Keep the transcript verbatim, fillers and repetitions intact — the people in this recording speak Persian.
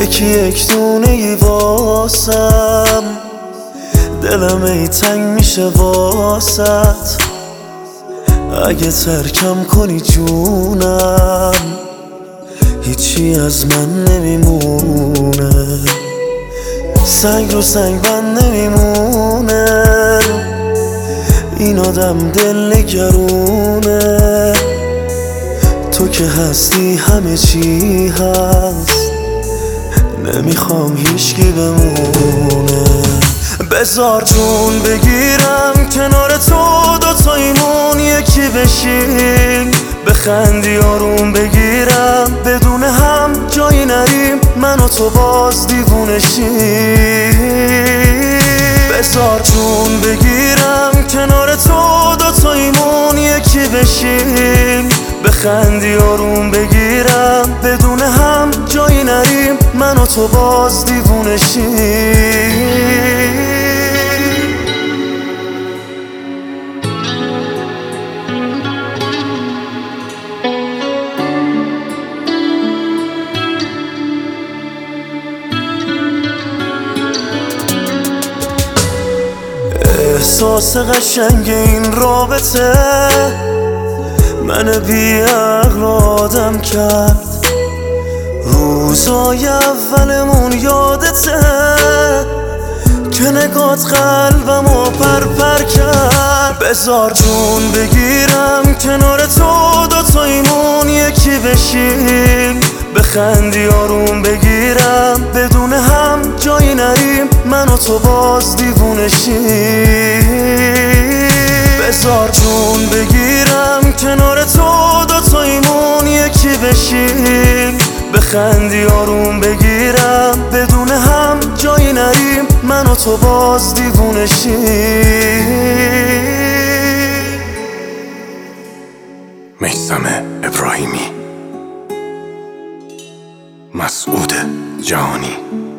یکی یک دونه ای واسم، دلم ای تنگ میشه واسط. اگه ترکم کنی جونم، هیچی از من نمیمونه. سنگ رو سنگ بند نمیمونه، این آدم دل نگرونه. تو که هستی همه چی هست، نمیخوام هیچکی بمونه. بذار جون بگیرم کنار تو، دوتاییمون یکی بشیم. بخندی آروم بگیرم، بدون هم جایی نریم، من و تو باز دیوونه شیم. بذار جون بگیرم کنار تو، دوتاییمون یکی بشیم. بخندی آروم بگیرم، بدون هم جایی نریم، من و تو باز دیوونه شیم. احساس قشنگ این رابطه من بی عقل آدم کرد. روزای اولمون یادته که نگات قلبمو پر پر کرد. بذار جون بگیرم کنار تو، دوتاییمون یکی بشیم. بخندی آروم بگیرم، بدون هم جایی نریم، من و تو باز دیوونه شیم. بذار جون بگیرم کنار تو، دوتاییمون یکی بشیم. بخندی آروم بگیرم، بدون هم جایی نریم، من و تو باز دیوونه شیم. میثم ابراهیمی، مسعود جهانی.